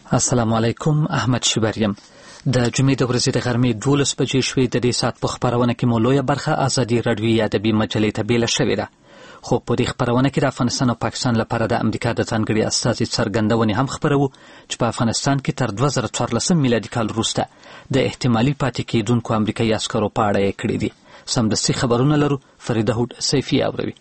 السلام علیکم، احمد شبریم. د جمعې د ورځې د غرمې 12 بجې شوې. د دې ساعت په خپرونه کې مو لویه برخه ازادي راډیویي ادبي مجلې ته بیله شوې ده. خو په دې خپرونه کې د افغانستان او پاکستان لپاره د امریکا د ځانګړي استازي څرګندونې هم خپروو چې په افغانستان کې تر 2014 میلادي کال وروسته د احتمالي پاتې کېدونکو امریکایي عسکرو په اړه یې کړي دي. سمدستي خبرونه لرو. فریده هوډ سیفي اوروي.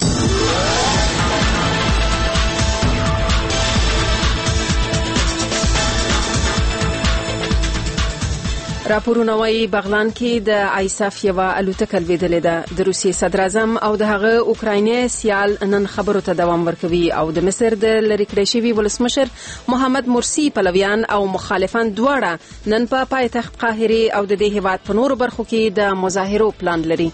راپورونه وايي بغلان کې د آیساف یوه الوتکه لوېدلې ده. د روسیې صدر اعظم او د هغه اوکرایني سیال نن خبرو ته دوام ورکوي او د مصر د لرې کړی شوي ولسمشر محمد مرسي پلویان او مخالفان دواړه نن په پایتخت قاهرې او د دې هېواد په نورو برخو کې د مظاهرو پلان لري.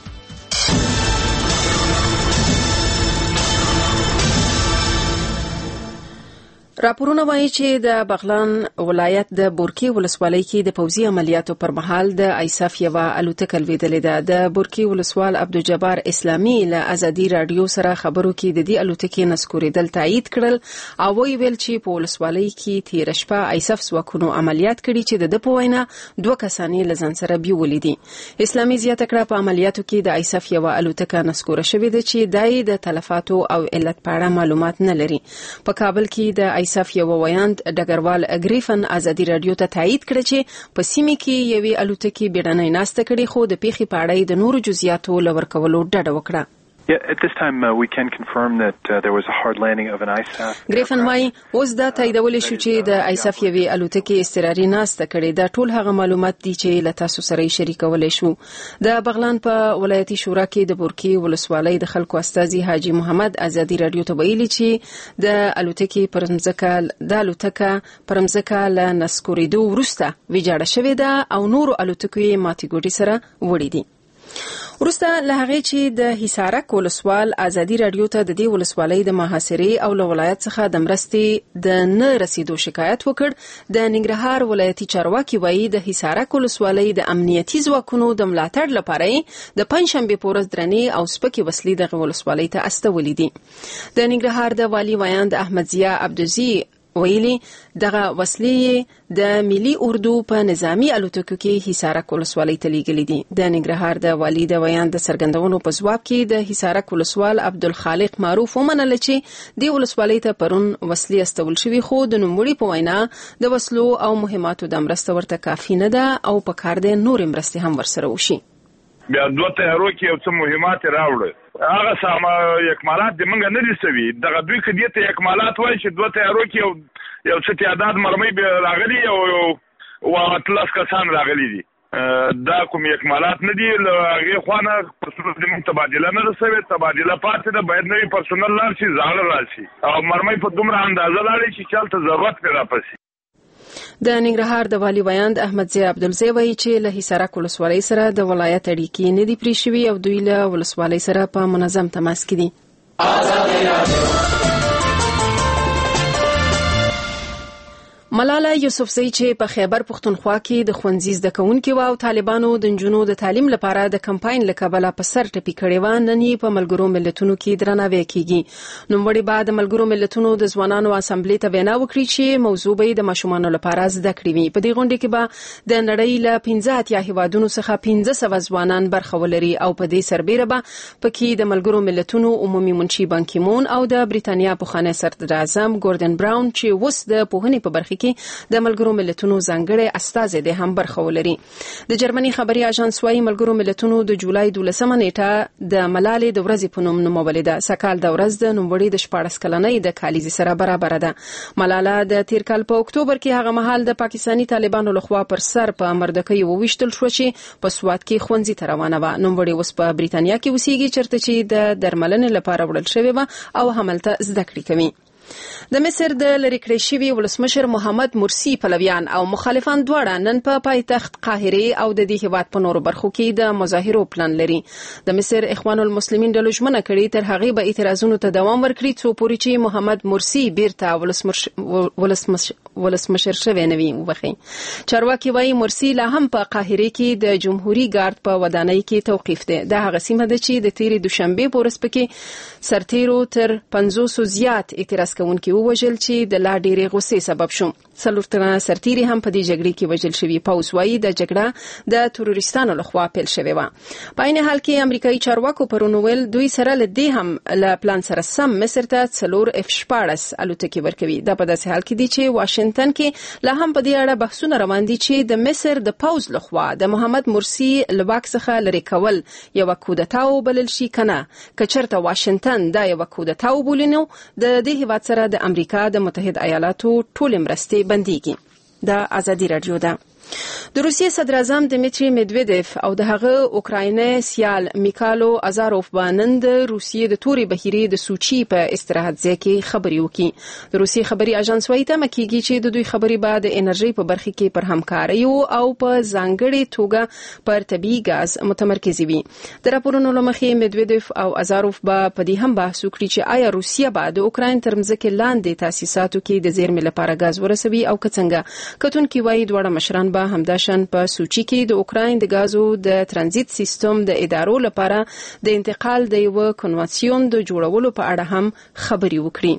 راپورونه وایي چې د بغلان ولایت د بورکي ولسوالۍ کې د پوځي عملیاتو پر مهال د آیساف یوه الوتکه لوېدلې ده. د بورکي ولسوال عبدالجبار اسلامي له ازادي راډیو سره خبرو کې د دې الوتکې نسکورېدل تایید کړل او ویل چې په ولسوالۍ کې تېره شپه آیساف ځواکونو عملیات کړي چې د په وینا 2 کسان یې له ځان سره بیولي دي. اسلامي زیاته کړه په عملیاتو کې د آیساف یوه الوتکه نسکوره شوې ده چې دای د تلفاتو او علت په اړه معلومات نه لري. په کابل کې د آیساف یو ویاند ډګروال اګریفن ازادي راډیو ته تایید کړ چې په سیمه کې یوې الوتکې بیړنۍ ناسته کړې خو د پیښې په اړه د نورو جزئیاتو لور کولو ډډه وکړه. Yeah, at this time we can confirm that there was a hard landing of an ISAF. ګریفن وايي اوس دا تاییدول شو چې د آیساف یوې الوتکې اضطراري ناسته کړې. دا ټول هغه معلومات دي چې له تاسو سره یې شریکولای شو. د بغلان په ولایتي شورا کې د بورکي ولسوالۍ د خلکو استازي حاجی محمد ازادي راډیو ته ویلي چې د الوتکه پرمځکه له نسکورېدو وروسته ویجاړه شوې ده او نورو الوتکو یې ماتې ګوډي سره وړي دي. وروسته له هغې چې د حصارک ولسوال ازادي راډیو ته د دې ولسوالۍ د محاصرې او له ولایت څخه د مرستې د نه رسیدو شکایت وکړ. د ننګرهار ولایتي چارواکي وایي د حصارک ولسوالۍ د امنیتي ځواکونو د ملاتړ لپاره د پنجشنبې په ورځ درنې او سپکې وسلې دغه ولسوالۍ ته استولې دي. د ننګرهار د والي ویاند احمد ضیا عبدالزی ویلي دغه وسلې د ملي اردو په نظامی الوتکو کې حصارک ولسوالۍ ته لیږلي دي. د ننګرهار د والي د ویاند د څرګندونو په ځواب کې د حصارک ولسوال عبدالخالق معروف ومنله چې د ولسوالۍ ته پرون وسلې استول شوي خو د نوموړي په وینا د وسلو او مهماتو د مرسته ورته کافي نه ده او په کار دی نورې مرستې هم ورسره وشي. بیا 2 تیارو کې یو څه مهمات راوړل هغه ساما اکمالات د منګ نه لسوي دغه دوی کې دې ته اکمالات وایي چې 2 تیارو کې یو څه تعداد مرمۍ به راغلي او اطلاس کسان راغلي دي. دا کوم اکمالات نه دي هغه خوانه پرسونل د تبادله نه رسوي. تبادله پاتې ده باید نوی پرسونل لاړ شي زاړه راشي او مرمۍ په دومره اندازه لاړ شي چې چلته ضرورت پیدا پسي. د ننګرهار د والي ویاند احمد ضیا عبدالزی وایي چې له حصارک ولسوالۍ سره د ولایت اړیکې نه دي پرې شوي او دوی له ولسوالۍ سره په منظم تماس کې دي. ملاله یوسفزۍ چې په خیبر پښتونخوا کې د ښوونځي زده کوونکې وه او طالبانو د نجونو د تعلیم لپاره د کمپاین له کبله په سر ټپي کړې وه، نن یې په ملګرو ملتونو کې درناوی کیږي. نوموړې به د ملګرو ملتونو د ځوانانو اسامبلې ته وینا وکړي چې موضوع به د ماشومانو لپاره زده کړې وي. په دې غونډې کې به د نړۍ له 15 هیوادونو څخه 1500 ځوانان برخه ولري او په دې سربیره به پکې د ملګرو ملتونو عمومي منشي بان کی مون او د بریتانیا پخوانی صدر اعظم ګوردن براون چې اوس د پوهنې په برخه کې د ملګرو ملتونو ځانګړی استازی دی هم برخه ولري. د جرمني خبري اژانس وايي ملګرو ملتونو د جولای 12 نیټه د ملالې د ورځې په نوم نومولې ده. سکهال د ورځ د نوموړي د 14 کلنۍ د کالیزې سره برابر ده. ملاله د تیر کال په اکتوبر کې هغه مهال د پاکستاني طالبانو لخوا پر سر په مردکۍ وویشتل شو چې په سوات کې ښوونځي ته روانه وه. نوموړي اوس په بریتانیا کې اوسېږي چېرته چې د درملنې لپاره وړل شوې وه او هملته زده کړې کوي. د مصر د لرې کړی شوي ولسمشر محمد مرسي پلویان او مخالفان دواړه نن په پایتخت قاهرې او د دې هېواد په نورو برخو کې د مظاهرو پلان لري. د مصر اخوان المسلمین ډلو ژمنه کړې تر هغې به اعتراضونو ته دوام ورکړي څو پورې چې محمد مرسي بیرته ولسمشر شوی نه وي. چارواکي وایي مرسي لا هم په قاهرې کې د جمهوري ګارد په ودانۍ کې توقیف دی. دا هغه سیمه ده چې د تیرې دوشنبې په ورځ پکې سرتیرو تر 500 زیات اعتراض کوونکي ووژل چې د لا ډېرې غوسې سبب شو. څلور تنه سرتیري هم په دې جګړې کې وژل شوي. پوځ وایي د جګړه د تروریستانو لخوا پیل شوې و. په عین حال کې امریکایي چارواکو پرون ویل دوی سره لدې هم له پلان سره سم مصر ته 4 F-14 الوتکې ورکوي. دا په داسې حال کې دی چې واشنگټن کې لا هم په دې اړه بحثونه روان دي چې د مصر د پوځ لخوا د محمد مرسی لواک څخه لري کول یو کودتا وبلل شي کنه. کچرته واشنگټن دا یو کودتا وبولینو د دې هیواد سره د امریکا د متحده ایالاتو ټول مرستې بنديږي. دا ازادي رادیو ده. د روسیې صدر اعظم دمیتری میدویدف او د هغه اوکرایني سیال میکالو ازاروف باندې د روسیې د توري بهيري د سوچي په استراحت ځای کې خبري وکړي. د روسیې خبري اژانس وايي ته مکیږي چې د دوی خبري بعد انرژي په برخه کې پر همکاري او په ځانګړي توګه پر طبيعي غاز متمرکز وي. د راپورونو لمخې میدویدف او ازاروف په دې هم بحث وکړي چې آیا روسیه به د اوکراین تر مځکه لاندې تاسیساتو کې د زیرمې لپاره غاز ورسوي او څنګه. کتونکي وايي دوه مشران همداشان په سوچي کې د اوکراین د غازو د ترانزیت سیستم د ادارو لپاره د انتقال د یو کنوانسیون د جوړولو په اړه هم خبري وکړي.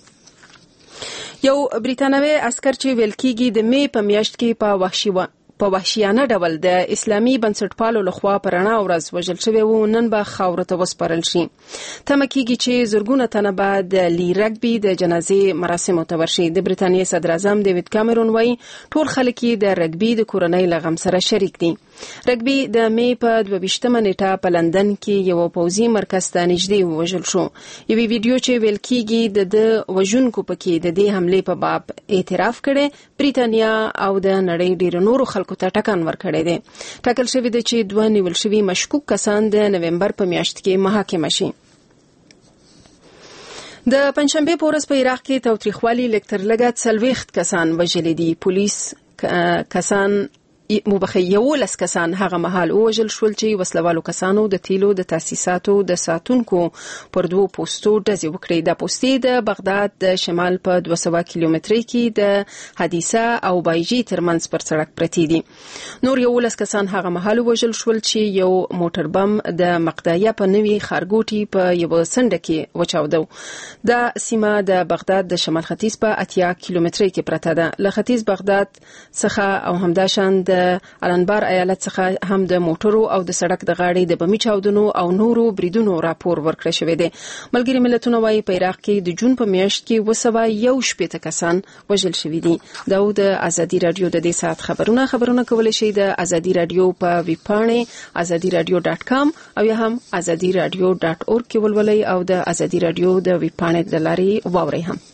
یو بریتانوي عسكر چې ویل کېږي د مې په میاشت کې په وحشیانه ډول د اسلامي بنسټپالو لخوا پرانا ورځ وژل شوی و نن به خاور ته وسپارل شي. تمه کېږي چې زرګونه تنه به د لی رګبي د جنازې مراسمو ته ورشي. د بریتانیا صدر اعظم ډیوډ کامرون وایي ټول خلک د رګبي د کورنۍ لغم سره شریک دي. رګبي د مې په 22مه نیټه په لندن کې یو پوځي مرکز ته نږدې وژل شو. یوه ویډیو چې ویل کېږي د وژونکو پکې د دې حمله په باب اعتراف کړي. بریتانیا او د نړۍ ډیر نورو خلکو ته ټکان ورکړی دی. ټاکل شوی دی چې دوه نیول شوي مشکوک کسان د نومبر په میاشت کې محاکمه شي. د پنځشنبه په ورځ په عراق کې تاوتریخوالي لکترلګه 40 کسان وژل دي. پولیس کسان یولس کسان هغه مهال وژل شول چې وسلوالو کسانو د تیلو د تاسیساتو د ساتونکو پر دوه پوسټو ډزې وکړې. د پوسټې د بغداد د شمال په 200 کیلومتري کې د حدیثه او بایجي ترمنځ پر سړک پرتی دي. نور یولس کسان هغه مهال وژل شول چې یو موټر بم د مقدایه په نوي خارګوټي په یو سند کې وچاودو. د سیمه د بغداد د شمال ختیځ په 80 کیلومتري کې پرته ده. له ختیځ بغداد څخه او همداشان د الانبار ایالت څخه هم د موټرو او د سړک د غاړې د بمي چاودنو او نورو بریدونو راپور ورکړی شوی دی. ملګری ملتونه وايي په عراق کې د جون په میاشت کې 211 کسان وژل شوي دي. دا د ازادي رادیو د دې ساعت خبرونه کولای شي د ازادي رادیو په ویب پاڼه azadiradio.com او یا هم azadiradio.org کې ولولئ او د ازادي رادیو د ویب پاڼې د لارې واورئ هم.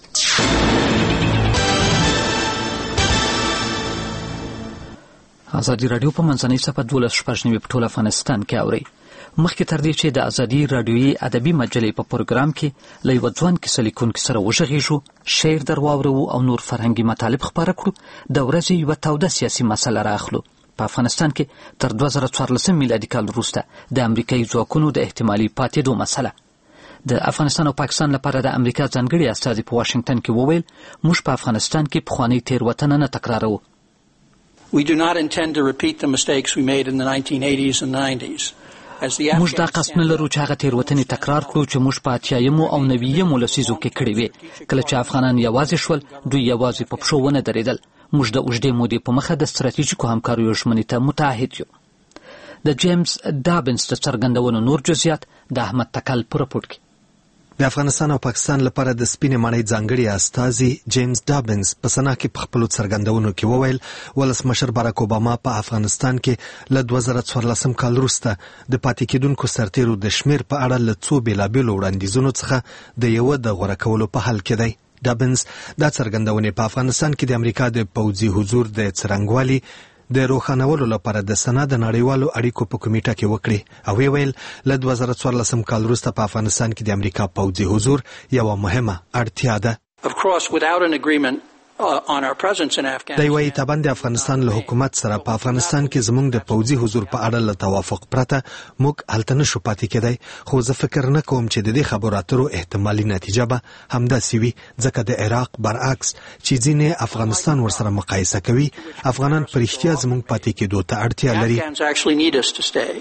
ازادي رادیو په منځنۍ صفحه 12 په ټول افغانستان کې اوري. مخکې تر دې چې د ازادي رادیوي ادبي مجلې په پروګرام کې له یو ځوان کیسه لیکونکي سره وژغېږو، شعر درواورو او نور فرهنګي مطالب خپاره کړو، د ورځې یوه توده سیاسي مسله راخلو. په افغانستان کې تر 2014 میلادي کال وروسته د امریکایي ځواکونو د احتمالي پاتېدو مسله. د افغانستان او پاکستان لپاره د امریکا ځانګړي استازي په واشنگټن کې وویل موږ په افغانستان کې پخواني تېروتنه نه تکراروو. We do not intend to repeat the mistakes we made in the 1980s and 90s. موږ دا قصد نه لرو چې هغه تېروتنې تکرار کړو چې موږ په 80مو او 90مو لسیزو کې کړې وې. کله چې افغانان یوازې شول، دوی یوازې په پښو ونه درېدل. موږ د اوږدې مودې په مخه د ستراتیژیکو همکاریو ژمنې ته متعهد یو. د جیمز ډابنس د څرګندونو نور جزئیات د احمد تکل په راپور کې. د افغانستان او پاکستان لپاره د سپینې ماڼۍ ځانګړي استازي جیمز ډابنس په سنا کې په خپلو څرګندونو کې وویل ولسمشر باراک اوباما په افغانستان کې له 2014 کال وروسته د پاتې کېدونکو سرتیرو د شمیر په اړه له څو بېلابېلو وړاندیزونو څخه د یوه د غوره کولو په حال کې دی. ډابنس دا څرګندونې په افغانستان کې د امریکا د پوځي حضور د څرنګوالي د روښانولو لپاره د سنا د نړیوالو اړیکو په کمیټه کې وکړي او ویل له 2014 کال وروسته په افغانستان کې د امریکا پوځي حضور یوه مهمه اړتیا ده. Of course, without an agreement on our presence in Afghanistan. دی وايي طبعا د افغانستان له حکومت سره په افغانستان کې زموږ د پوځي حضور په اړه له توافق پرته موږ هلته نشو پاتې کېدای. خو زه فکر نه کوم چې د دې خبرو اترو احتمالي نتیجه به همداسې وي، ځکه د عراق برعکس چې ځینې افغانستان ورسره مقایسه کوي، افغانان په رښتیا زموږ پاتې کېدو ته اړتیا لري.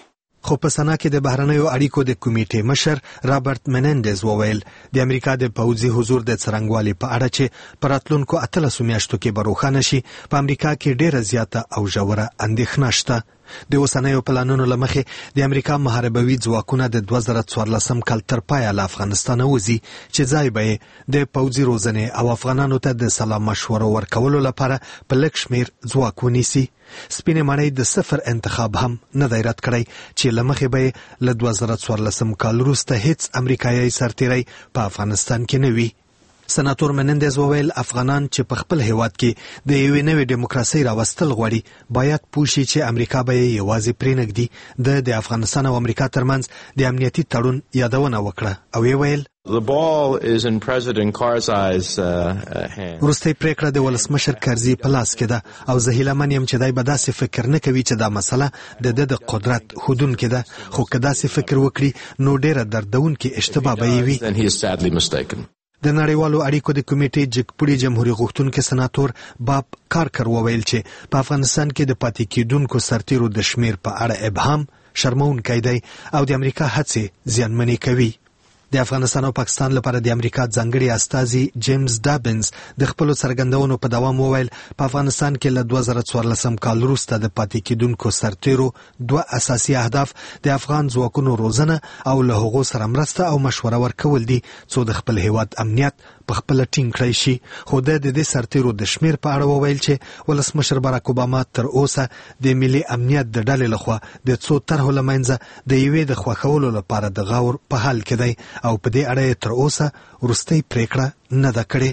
خو په سنا کې د بهرنیو اړیکو د کمیټې مشر رابرټ منندز وویل د امریکا د پوځي حضور د څرنګوالي په اړه چې په راتلونکو 18 میاشتو کې به روښانه شي په امریکا کې ډیره زیاته او ژوره اندېښنه شته. د اوسنیو پلانونو له مخې د امریکا محاربوي ځواکونه د 2014 کال تر پایه له افغانستان وځي چې ځای به د پوځي روزنې او افغانانو ته د سلا مشورو ورکولو لپاره په لږ شمیر ځواک ونیسي. سپینې ماڼۍ د صفر انتخاب هم نه دی رد کړی چې له مخې به له 2014 کال وروسته هیڅ امریکایي سرتیری په افغانستان کې نه وي. سناتور منندز وویل افغانان چې په خپل هیواد کې د یوې نوې دیموکراسۍ راوستل غواړي باید پوه شي چې امریکا به یې یوازې پرېنږدي. د افغانستان او امریکا ترمنځ د امنیتي تړون یادونه وکړه او یې ویل The ball is in President Karzai's hand. وروستۍ پریکړه د ولسمشر کرزي په لاس کې ده او زه هیله من یم چې دای به داسې فکر نه کوي چې دا مسله د قدرت حدودونکې ده، خو که داسې فکر وکړي نو ډیره دردونکې اشتباه به یې وي. Then he is sadly mistaken. د نړیوالو اړیکو د کمیټې جګپوړي جمهوریت غوښتونکي سناتور باب کارکر وویل چې په افغانستان کې د پاتې کېدونکو سرتیرو د شمیر په اړه ابهام شرمونکی دی او د امریکا هڅې زیانمنې کوي. د افغانستان او پاکستان لپاره د امریکا ځانګړي استازي جیمز ډابنز د خپلو څرګندونو په دوام وویل په افغانستان کې له 2014 کال وروسته د پاتې کېدونکو سرتیرو 2 اساسي اهداف د افغان ځواکونو روزنه او له هغو سره مرسته او مشوره ورکول دي څو د خپل هیواد امنیت په خپل ټینګ کړی شي. خو د دې سرتیرو د شمیر په اړه وویل چې ولسمشر باراک اوباما تر اوسه د ملي امنیت د ډلې لخوا د څو طرحو له منځه د یوې د خوښولو لپاره د غور په حال کې دی او په دې اړه تر اوسه وروستۍ پریکړه نه ده کړې.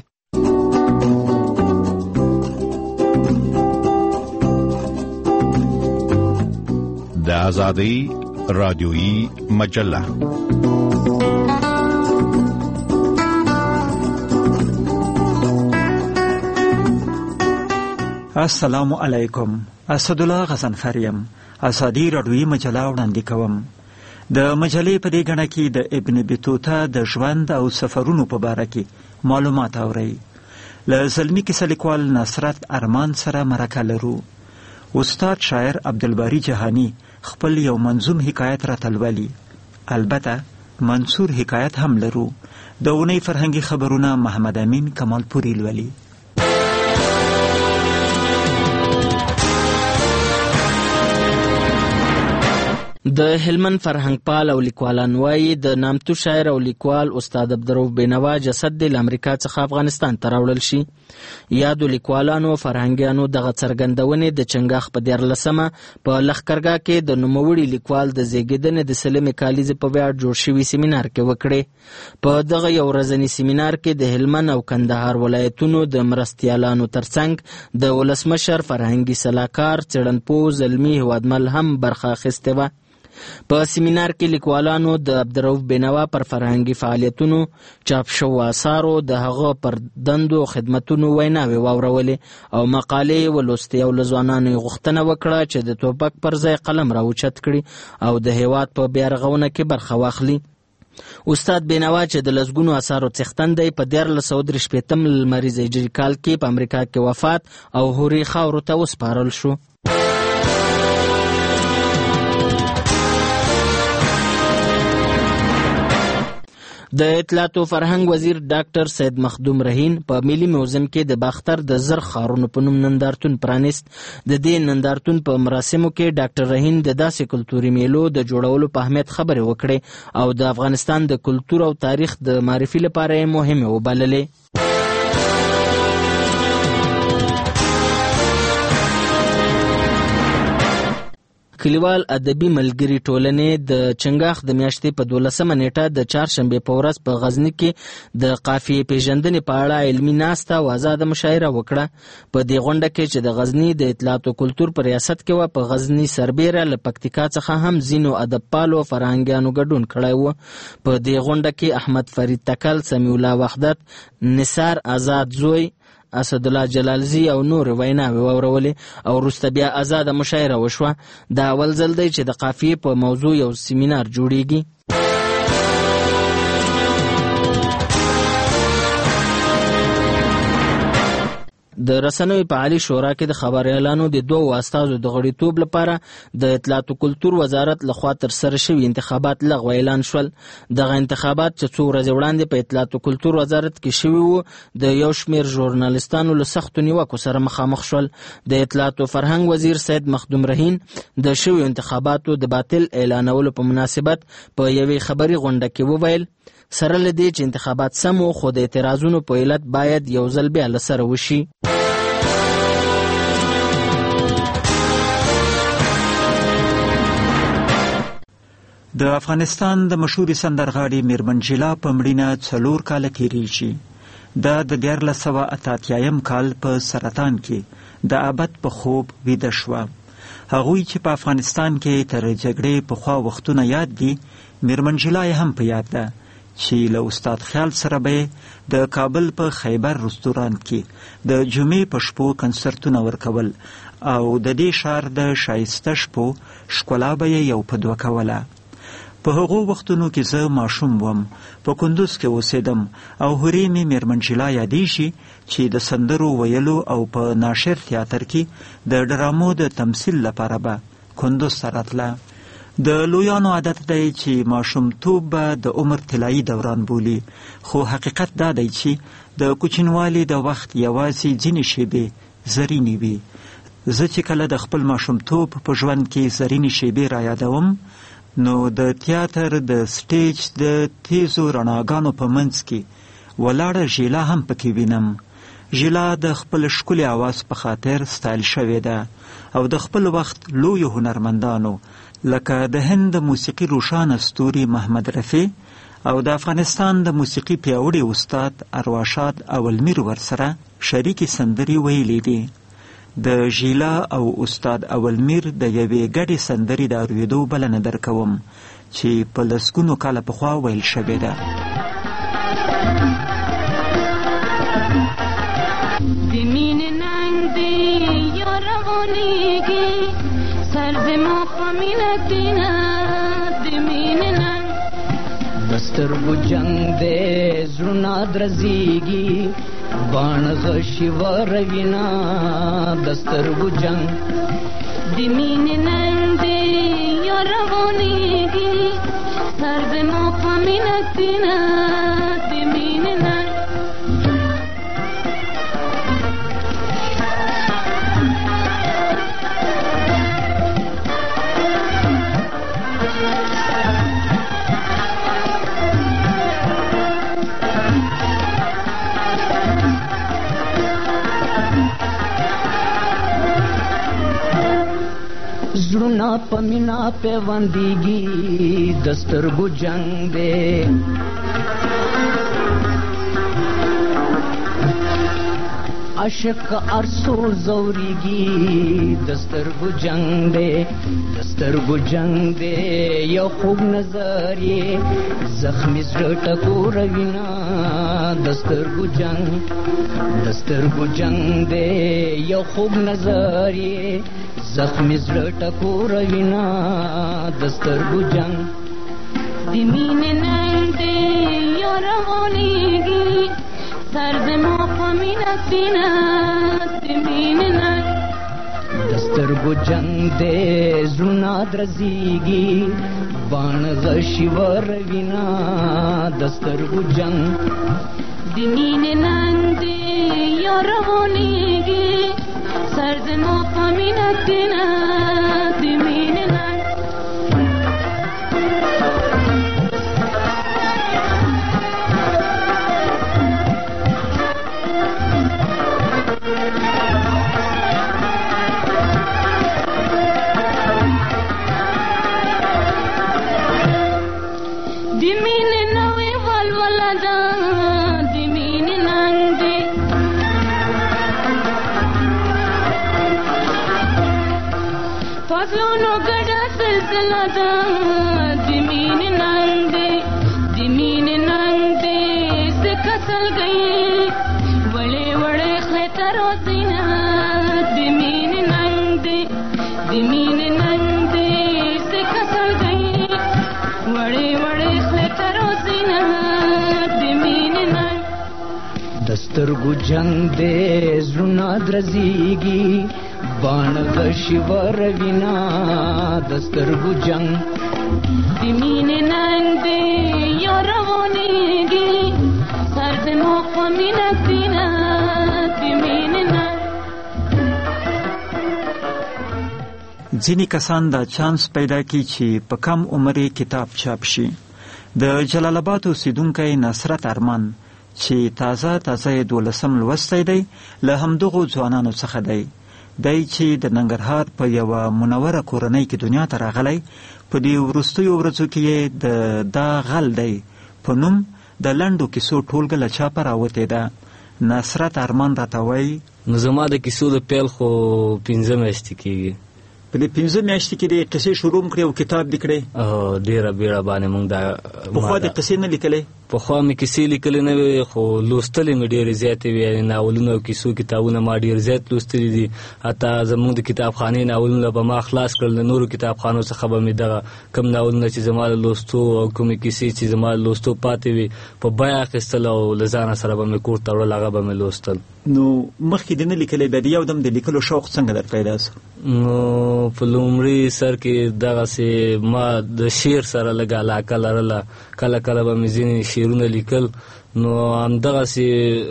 د آزادۍ رادیویی مجله السلام علیکم. اسدالله غزنفریم آزادۍ رادیویی مجله وړاندې کوم. د مجلې په دې غڼه کې د ابن بطوطه د ژوند او سفرونو په باره کې معلومات اورئ. له زلمي کیسه لیکوال نصرت ارمان سره مرکه لرو. استاد شاعر عبدالباری جهانی خپل یو منظوم حکایت را تلولي. البته منصور حکایت هم لرو. د اونۍ فرهنګي خبرونه محمد امین کمالپوري لولي. د هلمند فرهنګ پال او لیکوالان وایي د نامتو شاعر او لیکوال استاد عبدالرؤف بینوا جسد د امریکا څخه افغانستان ته راوړل شي. یادو لیکوالانو فرهنګیانو دغه څرګندونې د چنګاښ په 14مه په لښکرګاه کې د نوموړي لیکوال د زیږیدنې د سلمې کالیزې په ویاړ جوړ شوي سیمینار کې وکړې. په دغه یو ورځني سیمینار کې د هلمند او کندهار ولایتونو د مرستیالانو ترڅنګ د ولسمشر فرهنګي سلاکار څېړنپوه زلمي هیوادمل هم برخه اخیستې وه. په سیمینار کې لیکوالانو د عبدالرؤف بینوا پر فرهنګي فعالیتونو، چاپ شوو آثارو، د هغه پر دندو او خدمتونو ویناوې واورولې او مقالې ولوستې او له ځوانانو یې غوښتنه وکړه چې د ټوپک پر ځای قلم راوچت کړي او د هیواد په بیارغونه کې برخه واخلي. استاد بینوا چې د لسګونو آثارو څښتن دی په 1483 لمریز هجري کال کې په امریکا کې وفات او هوري خاورو ته وسپارل شو. د اطلاعات او فرهنګ وزیر ډاکټر سید مخدوم رهین په ملي موزیم کې د باختر د زر ښارونو په نوم نندارتون پرانیست. د دې نندارتون په مراسمو کې ډاکټر رهین د داسې کلتوري میلو د جوړولو په اهمیت خبرې وکړې او د افغانستان د کلتور او تاریخ د معرفي لپاره یې مهمې وبللې. کلیوال ادبي ملګري ټولنې د چنګاښ د میاشتې په 12مه نیټه د چهارشنبې په ورځ په غزني کې د قافیې پیژندنې په اړه علمي ناسته او ازاده مشاعره وکړه. په دې غونډه کې چې د غزني د اطلاعات او کلتور په ریاست کې وه، په غزني سربیره له پکتیکا څخه هم ځینو ادبپالو او فرهنګیانو ګډون کړی و. په دې غونډه کې احمد فرید تکل، سمیع الله وحدت، نثار آزاد زوی، اسدالله جلالزی او نور ویناوې واورولې او وروسته بیا ازاده مشاعره وشوه. دا اول ځل دی چې د قافیې په موضوع یو سیمینار جوړیږي. د رسنیو په عالي شورا کې د خبريالانو د 2 استازو د غړیتوب لپاره د اطلاعات او کلتور وزارت لخوا ترسره شوي انتخابات لغوه اعلان شول. دغه انتخابات چې 2 ورځې وړاندې په اطلاعات او کلتور وزارت کې شوي وو د یو شمېر ژورنالستانو له سختو نیوکو سره مخامخ شول. د اطلاعات او فرهنګ وزیر سید مخدوم رهین د شویو انتخاباتو د باطل اعلانولو په مناسبت په یوې خبري غونډه کې وویل سره له دې چې انتخابات سم وو خو د اعتراضونو په علت باید یو ځل بیا له سره وشي. د افغانستان د مشهورې سندرغاړې میرمن جیلا په مړینه 4 کاله تېرېږي. دا د 1988 کال په سرطان کې د ابد په خوب ویده شوه. هغوی چې په افغانستان کې تر جګړې پخوا وختونه یاد دي، میرمن جیلا یې هم په یاد ده چې له استاد خیال سره به د کابل په خیبر رستورانت کې د جمعې په شپو کنسرتونه ورکول او د دې شهر د شایسته شپو ښکلا به یې یو په دوه کوله. په هغو وختونو کې زه ماشوم وم، په کندوز کې اوسېدم او هورې مې میرمن جیلا یادېږي چې د سندرو ویلو او په ناشر تیاتر کې د ډرامو د تمثیل لپاره به کندوز ته راتله. د لویانو عادت دی چې ماشومتوب به د عمر طلایي دوران بولي، خو حقیقت دا دی چې د کوچنوالي د وخت یوازې ځینې شیبې زرینې وي. زه چې کله د خپل ماشومتوب په ژوند کې زرینې شیبې را یادوم نو د تیاتر د سټیج د تیزو رڼاګانو په منځ کې ولاړه ژیلا هم پکې وینم. ژیلا د خپل ښکلي اواز په خاطر ستایل شوې ده او د خپل وخت لویو هنرمندانو لکه د هند موسیقي روشانه ستوري محمد رفیع او د افغانستان د موسیقي پیاوړي استاد ارواښاد اولمیر ورسره شریکې سندرې ویلې دي. د ژیلا او استاد اولمیر د یوې ګډې سندرې د اورېدو بلنه درکوم چې په لسګونو کاله پخوا ویل شوې ده. دسترګو جنگ دې زړونه درزيږي بان غشي وروینا دسترګو جنگ د مینې نن دې یو روانېږي سر دې مو په مینه تینا د مینې نن زړونه په مینا پیوندېږي دسترګو جنگ دی عاشق ارسو زورېږي دسترګو جنگ دی دسترګو جنگ دی یو خوب نظر یې زخمي زړه ټکوروینا دسترګو جنگ دی یو خوب نظر یې زخمی زړه ټکوروینا دسترګو جنگ د مینې نن دې یو روانېږي سر زما په مینه سینه د مینې نن دسترګو جنگ دې زړونه درزيږي بان غشي وروینا دسترګو جنگ د مینې نن دې یو روانېږي سر زما په مینه تینا د مینې نن د مینې نوې ولوله ده د مینې نن دې فصلونو ګډه سلسله ده د مینې نن دې د مینې نن دې څه کسل گئی وړې وړې خلې تر وسینه د مینې نن دې د مینې نن دې څه کسل گئی وړې وړې خلې تر وسینه د مینې نن سترګو جنگ دې زړونه درزيږي بان غشي وروینا د سترګو جنگ د مینې ننګ دې یا روانېږي سر دې مو په مینه کړینه د مینې ننګ. ځینې کسان دا چانس پیدا کی چې په کم عمر کتاب چاپ شي. د جلال آباد اوسیدونکی نصرت ارمان چې تازه 12 لوستی دی له همدغو ځوانانو څخه دی. دی چې د ننګرهار په یوه منوره کورنۍ کې دنیا ته راغلی، په دې وروستیو ورځو کې یې د دا غل دی په نوم د لنډو کیسو ټولګه له چاپه راوتې ده. نصرت ارمان راته وایي نو زما د کیسو د پیل خو 15 میاشتې کېږي. په دې 15 میاشتې کې د قصې شروع کړې او کتاب دې کړې؟ ډېره بیړه باندې موږ دا پخوا د قصې نه لیکلې؟ پخوا مې کیسې لیکلې نه وې، خو لوستلې مې ډېرې زیاتې وې. یعنې ناولونه او کیسو کتابونه ما ډېر زیات لوستلي دي. حتی زموږ د کتابخانې ناولونه به ما خلاص کړل، د نورو کتابخانو څخه به مې دغه کم ناولونه چې زما له لوستو او کومې کیسې چې زما له لوستو پاتې وې په بیه اخیستل او له ځانه سره به مې کور ته وړل، هغه به مې لوستل. نو مخکې دې نه لیکلې، بیا د یو دم د لیکلو شوق څنګه در پیدا شو؟ نو په لومړي سر کې دغسې ما د شعر سره لږه علاقه لرله، کله کله به مې ځینې شعرونه لیکل. نو همدغسې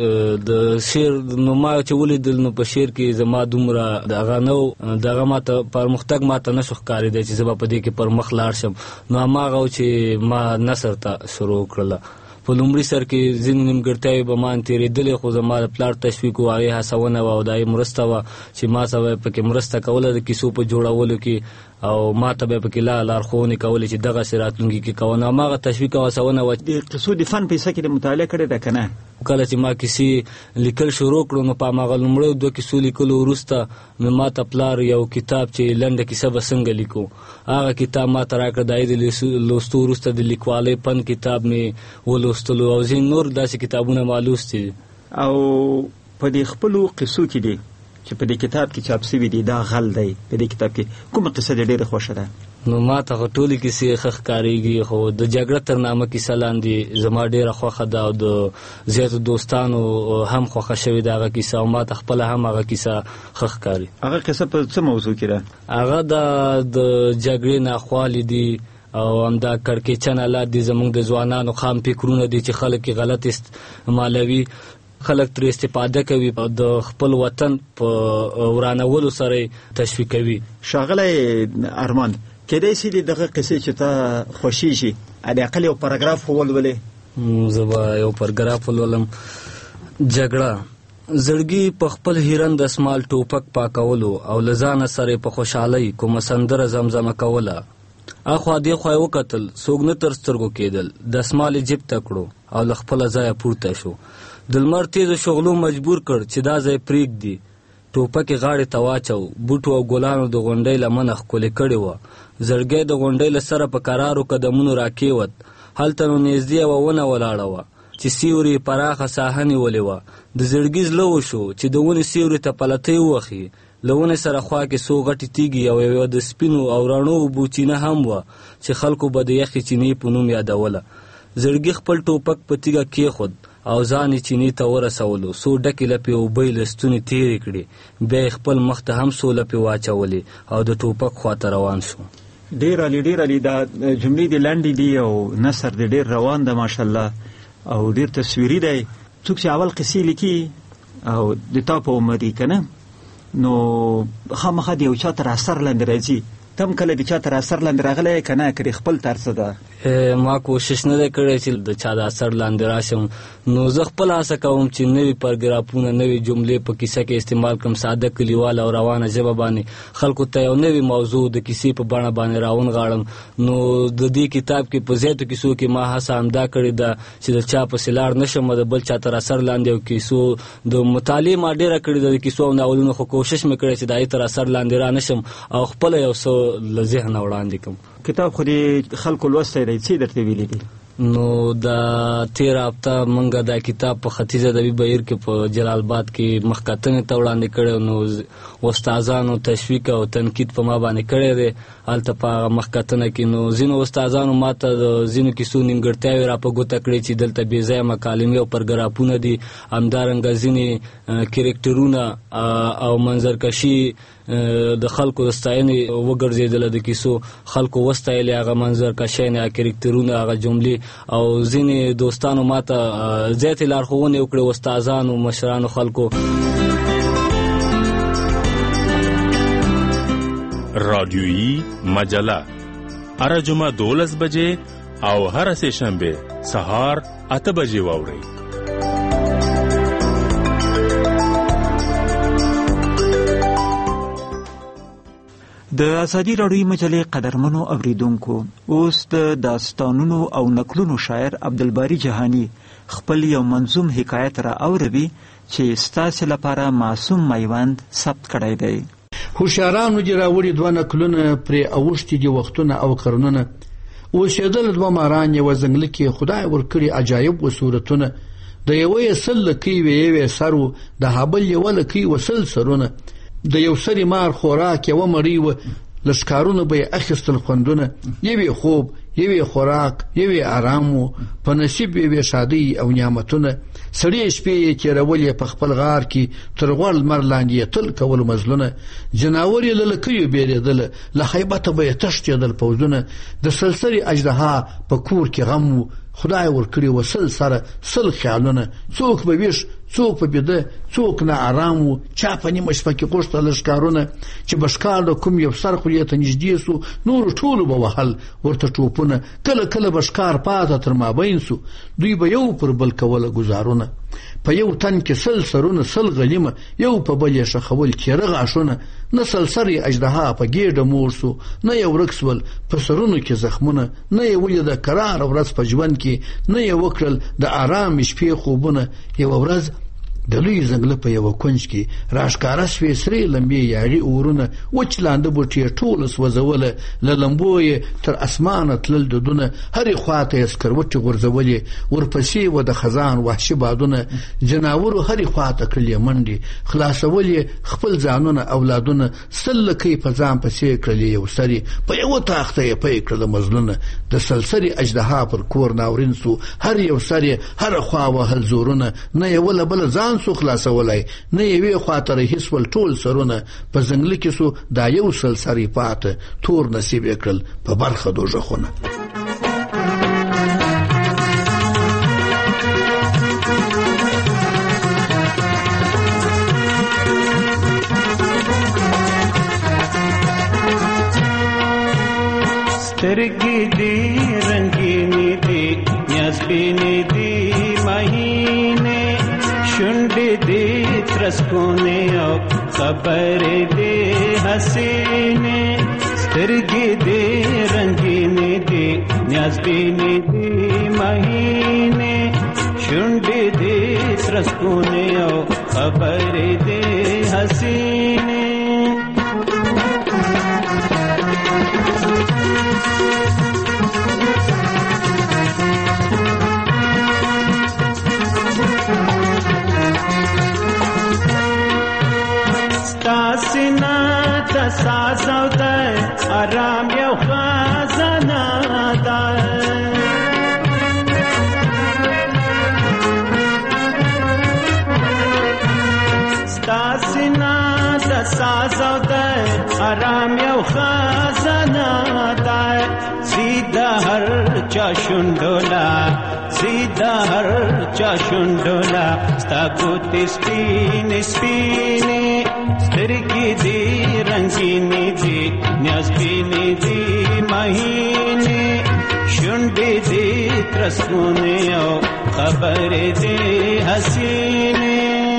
د شعر نو ما چې ولیدل نو په شعر کې زما دومره دغه نه و، دغه ماته پرمختګ ماته نه شو ښکارېدی چې زه به په دې کې پر مخ لاړ شم. نو هماغه و چې ما نثر ته شروع کړله. په لومړي سر کې ځینې نیمګړتیاوې به ما تېرېدلې، خو زما د پلار تشویق و، هغې هڅونه وه او د هغې مرسته وه چې ما سره به پکې مرسته کوله د کیسو په جوړولو کې، او ما ته به پکې لارښوونې کولې چې دغسې راتلونکي کې کوه. نو هماغه تشویق او هڅونه وه. د قصو د فن په حصه کې د مطالعه کړې ده که نه؟ کله چې ما کیسې لیکل شروع کړو نو په هماغه لومړیو 2 کیسو لیکلو وروسته نو ما ته پلار یو کتاب چې لنډه کیسه به څنګه لیکو هغه کتاب ما ته راکړه. د هغې د لوستو وروسته د لیکوالۍ فن کتاب مې ولوستلو او ځینې نور داسې کتابونه ما لوستي دي. او په دې خپلو قصو کې دي چې په دې کتاب کې چاپ شوي دي دا غل دی، په دې کتاب کې کومه قصه دې ډېره خوښه ده؟ نو ما ته خو ټولې کیسې ښه ښکارېږي، خو د جګړه تر نامه کیسه لاندې زما ډېره خوښه ده او د زیاتو دوستانو هم خوښه شوې ده هغه کیسه، او ما ته خپله هم هغه کیسه ښه ښکاري. هغه کیسه په څه موضوع کې ده؟ هغه د جګړې ناخوالې دي او همدا کړکېچن حالات دي، زموږ د ځوانانو خام فکرونه دي چې خلک یې غلط استعمالوي، خلک ترې استفاده کوي او د خپل وطن په ورانولو سره تشویقوي. ښاغلی ارمان، کېدای شي دغه قصې چې ته خوښېږي حداقل یو پاراګراف خو ولولې؟ زه به یو پاراګراف ولولم. جګړه زړګي په خپل هیرن د اسمال ټوپک پاکولو او له ځانه سره په خوشحالۍ کومه سندره زمزمه کوله. اخوا دې خوا یې وکتل، څوک نه تر سترګو کېدل، د اسمال یې جیب ته کړو او له خپله ځایه پورته شو. د لمر تیزو شغلو مجبور کړ چې دا ځای پرېږدي. ټوپک یې غاړې ته واچو، بوټو او ګلانو د غونډۍ لمنه ښکلې کړې وه. زړګی د غونډۍ له سره په کرارو قدمونو راکېوت. هلته نو نږدې یوه ونه ولاړه وه چې سیوري یې پراخه ساحه نیولې وه. د زړګي زړه وشو چې د ونې سیوري ته پلتۍ ووښي. له ونې سره خوا کې څو غټې تیږې او یوه د سپینو او رڼو اوبو چینه هم وه چې خلکو به د یخې چینې په نوم یادوله. زړګي خپل ټوپک په تیږه کېښود او ځان یې چینې ته ورسولو. څو ډکې لپې اوبه یې له ستونې تېرې کړې، بیا یې خپل مخ ته هم څو لپې واچولې او د ټوپک خواته روان شو. ډېر عالي ډېر عالي. دا جملې دې لنډې دي او نثر دې ډېر روان ده ماشاءالله او ډېر تصویري دی. څوک چې اول قصې لیکي او د تا په عمر یې که نه نو خامخا د یو چا تر اثر لاندې راځي. تم کله د چا تر اثر لاندې راغلی که نه که خپل طرز ده؟ ما کوشش نه دی کړی چې د چا د اثر لاندې راشم. نو زه خپل هڅه کوم چې نوي پاراګرافونه نوي جملې په کیسه کې استعمال کړم، ساده کلیواله او روانه ژبه باندې خلکو ته یو نوي موضوع د کیسې په بڼه باندې راونغاړم. نو د دې کتاب کې په زیاتو کیسو کې ما هڅه همدا کړې ده چې د چا پسې لاړ نه شم، د بل چا تر اثر لاندې او کیسو د مطالعې ما ډېره کړې ده د کیسو او ناولونو، خو کوشش مې کړی چې د هغې تر اثر لاندې را نه شم او خپله یو څه له ذهنه وړاندې کړم. کتاب خو دې خلکو لوستی دی، څه درته ویلي دي؟ نو د تیر هفته موږ دا کتاب په ختیځ ادبي بهیر کې په جلال آباد کې مخکتنې ته وړاندې کړی، نو استادانو تشویق او تنقید په ما باندې کړی دی. هلته په هغه مخکتنه کې نو ځینو استادانو ماته د ځینو کیسو نیمګړتیاوې را په ګوته کړې چې دلته بې ځایه مکالمې او پرګرافونه دي، همدارنګه ځینې کرکټرونه او منظرکشي د خلکو د ستاینې وګرځېدله، د کیسو خلکو وستایلې هغه منظرکشیانې، هغه کرکټرونه، هغه جملې، او ځینې دوستانو ماته زیاتې لارښوونې وکړې، استادانو، مشرانو، خلکو. رادیویی مجله هر جمعه 12 بجې او هر سه شنبه سهار 8 بجې واورئ. د ازادي راډیو مجلې قدرمنو اوریدونکو، اوس د داستانونو او نکلونو شاعر عبدالباری جهانی خپل یو منظوم حکایت را اوروي چې ستاسو لپاره معصوم میوند ثبت کړی دی. هوښیارانو دې راوړي دوه نکلونه پرې اوښتي دي وختونه او قرنونه، اوسېدل دوه ماران یوه ځنګله کې خدای ورکړي عجایب و صورتونه، د یوه یې 100 لکۍ وې یوې سر و، د هابل یوه لکۍ و 100 سرونه، د یو سری مار خوراک یوه مړۍ وه، لښکارونه به یې اخیستل خوندونه، یوې خوب یوې خوراک یوې آرام و، په نصیب یوې شادۍ او نعمتونه، سړې شپې یې تېرولې په خپل غار کې، تر غوړ لمر لاندې یې تل کول مزلونه، جناور یې له لکیو بیرېدله، له خیبته به یې تښتېدل پوځونه، د سلسلې اژدها په کور کې غم و، خدای ورکړي و 100 سره 100 خیالونه، څوک به ویښ څوک په بیده څوک نه آرام و، چا په نیمه شپه کې غوښته لښکارونه، چې بشکال د کوم یو سر خولې ته نږدې سو، نورو ټولو به وهل ورته ټوپونه، کله کله به ښکار پاته تر مابین سو، دوی به یو پر بل کوله ګزارونه، په یو تن کې 100 سرونه 100 غلیمه، یو په بل یې ښخول تیره غاښونه، نه سلسرې اژدها په ګېډه موړ سو، نه یې ورک سول په سرونو کې زخمونه، نه یې ولیده کراره ورځ په ژوند کې، نه یې وکړل د آرام شپې خوبونه. یوه ورځ د لوی ځنګله په یوه کونج کې راښکاره شوې سرې لمبې یاغي اورونه، وچ لانده بوټي یې ټوله سوځوله، له لمبو یې تر اسمانه تلل دودونه، هرې خواته یې سکروټې غورځولې، ورپسې و د خزان وحشي بادونه، جناورو هرې خواته کړلې منډې، خلاصول یې خپل ځانونه اولادونه، 100 لکۍ په ځان پسې کړلې یو سرې، په یوه تاخته یې پی کړله مزلونه، د سلسلې اژدها پر کور ناورین سو، هر یو سر یې هره خوا وهل زورونه، نه یې وله بله ځان سو خلاصولی، نه یوې خواته رهي سول ټول سرونه، په ځنګله کې سو دا یو سلسرې پاته، تور نصیب یې کړل په برخه دوژخونه. سترګې دې رنګینې دي نیازبینې دي مهینې، شونډې دې ترسکونې او خبرې دې حسینې، سترګې دې رنګینې دي نیازبینې دي مهینې، شونډې دې ترسکونې او خبرې دې حسینې. ستاسینا د ساز او د آرام یو خزانه ده، ستاسینا د ساز او د آرام یو خزانه ده، سیده هر چا شونډولا سیده هر چا شونډولا، ستا ګوتې سپینې سپینې، سترګې دې رنګینې دي نیازبینې دي مهینې، شونډې دې ترسکونې او خبرې دې حسینې.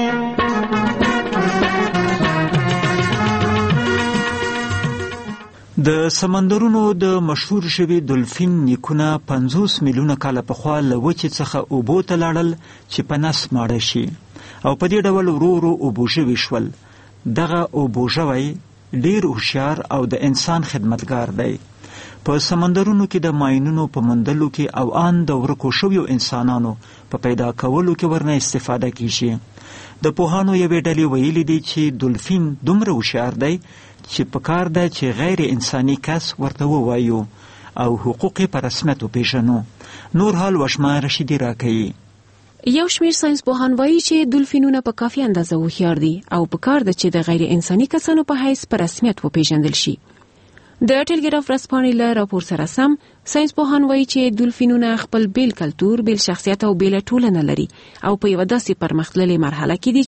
د سمندرونو د مشهور شوي دولفین نیکونه 50 میلیونه کاله پخوا له وچې څخه اوبو ته لاړل چې په نس ماړه شي، او په دې ډول ورو ورو اوبو ژوي شول. دغه اوبو ژوی ډیر هوښیار او د انسان خدمتګار دی. په سمندرونو کې د ماینونو په موندلو کې او آن د ورکو شویو انسانانو په پیدا کولو کې ورنه استفاده کیږي. د پوهانو یوې ډلې ویلي دي چې دولفین دومره هوښیار دی چې پکار ده چې غیر انساني کس ورته ووایو او حقوق یې په رسمیت وپیژنو. نور حال وشمه رشیدي راکوي. یو شمیر ساينس پوهان وایي چې دولفینونه په کافي اندازه هوښیار دي او پکار ده چې د غیر انساني کسانو په حیث په رسمیت وپیژندل شي. د ټلګراف ورځپاڼې له راپور سره سم ساينس پوهان وایي چې دولفینونه خپل بیل کلتور، بیل شخصیت او بیل ټولنه لري او په یوه داسې پرمختللې مرحله کې دي